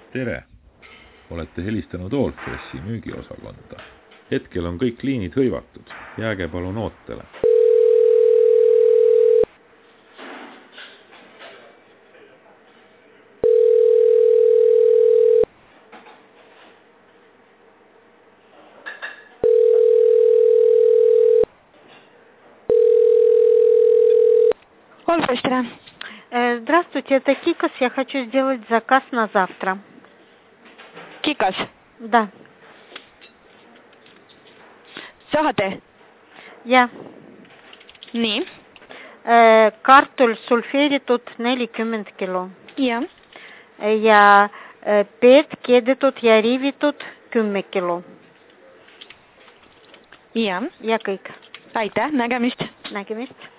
Tere! Olete helistanud Allfressi müügiosakonda. Hetkel on kõik liinid hõivatud. Jääge palun ootele. Allfresh, tere! Здравствуйте, это Кикос. Я хочу сделать заказ на завтра. Kikas? Да. Saade? Ja. Nii. Kartul sulfeeritud 40 kilo. Ja. Ja peed keedetud ja riivitud 10 kilo. Ja. Ja kõik. Aitäh, nägemist! Nägemist!